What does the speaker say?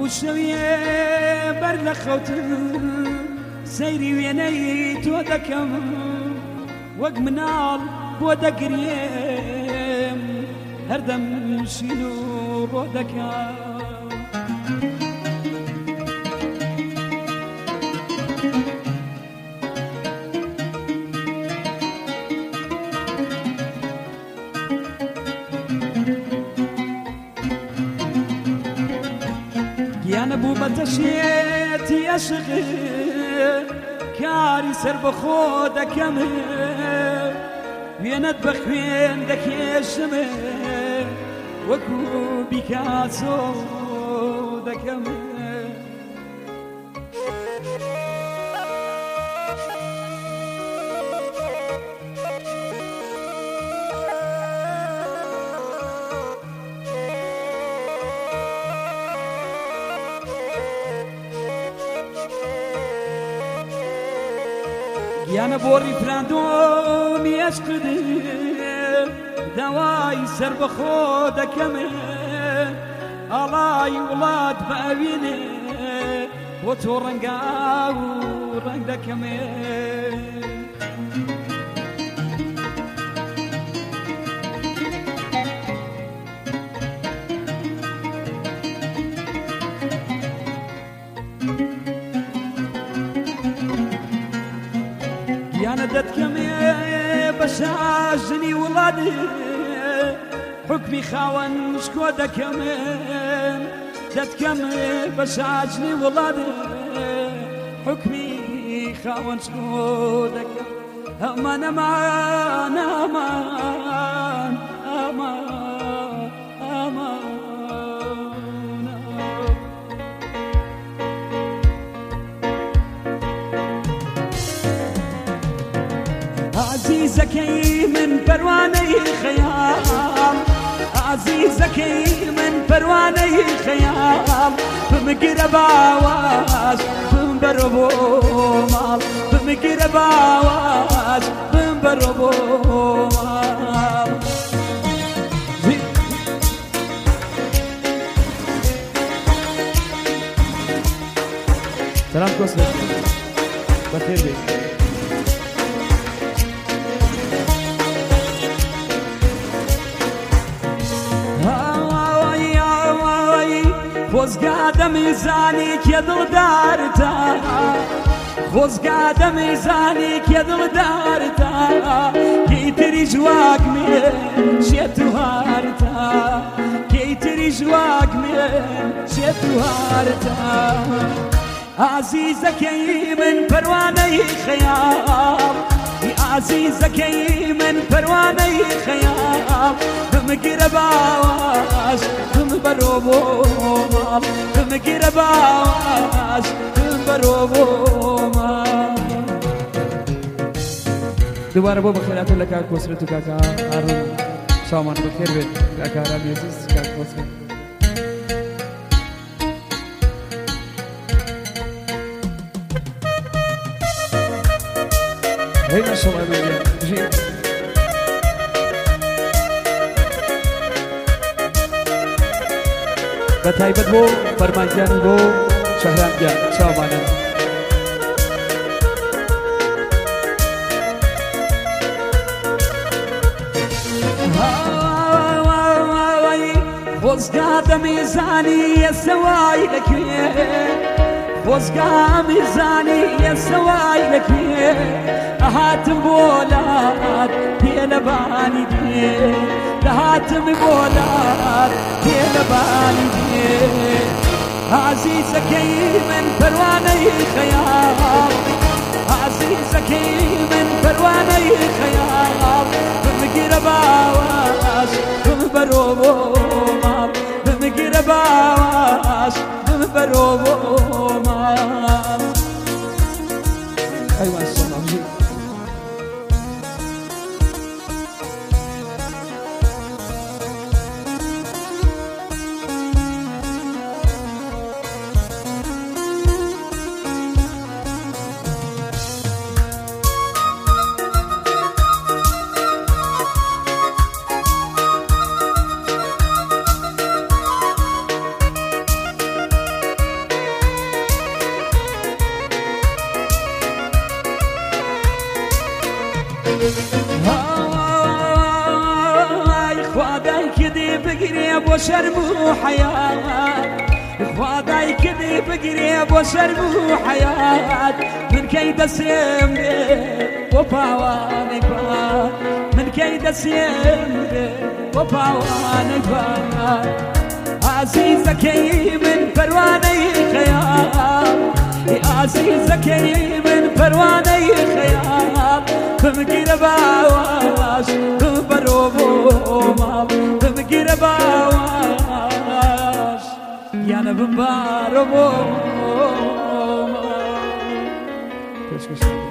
شویێ بەر لە خەوتن سەیری وێنەی تۆ دەکەم وەک مناڵ بۆ دەگرێم هەردەم شین و ڕۆ دەکەم گیانە بوو بە تەشێتی عەشق کاری سەر بەخۆ دەکەم وێنەت بە خوێن دەکێشم وەکو بیکاسۆ دەکەم گیانە بۆ ڕیفراندۆمی عەشقت داوای سەر بەخۆ دەکەم ئاڵای وڵات بە ئەوینێ بۆ تۆ ڕەنگا و ڕەنگ دەکەم گیانە دەتکەمێ بە شاژنی وڵاتێ حکمی خاوەن شکۆ دەکەم دەتکەمێ بە شاژنی وڵاتێ حکمی خاوەن شکۆ دەکەم ئەمان ئەمان ئەمان ئەمان ئەمان عزیزەکەی من پەروانەی خەیام عزیزەکەی من پەروانەی خەیام بمگرە باوەش بمبەرە بۆ ماڵ بمگرە باوەش بمبەرە بۆ ماڵ سلام کۆسلێ بەخێر بێت خۆزگا دەمیزانی کێ دڵدارتە خۆزگا دەمیزانی کێ دڵدارتە کەیتری ژواک من شێت و هارتە کەیتری ژواک من شێت و هارتە عزیزەکەی من پەروانەی خەیام عزیزەکەی من پەروانەی خەیام بمگرە باوەش بمبەرۆ بۆ ماڵ بمگرە باوەش بمبەرۆ بۆ ماڵ دووبارە بۆ بەخێراتە لە کاک کۆسرەت و کاکە هاڕوون شامان بەخێر بێت کاکە هارامی عەزیز کاک کۆسرەت هەی ماشەڵڵا بژین بە تایبەت بۆ فەرمانگیان و بۆ شەهرامگیان چاوانە خۆزگا دەمیزانی ئێسەوای لەکوێ خۆزگا میزانی ئێسەوای لەکوێ ئەهاتم بۆ لات پێلەبانی دێ دەهاتم بۆ لات پێلەبانی دێ عزیزەکەی من پەروانەی خەیام عزیزەکەی من پەروانەی خەیام بمگرە باوەش بمبەرۆ بۆ ماڵ بمگرە باوەش بمبەرۆ بۆ ماڵ ئەی ماشەڵڵا بژین خدای کدی بگیری با شرم و حیات خدای کدی بگیری با شرم و حیات من کی دسیم و پاوانک من کی دسیم و پاوانک عزیزك من پروانه خیال عزیزك من پروانه خیال بمگیر باواش بروبوما بمگیر باواش یعنی بمبروبوما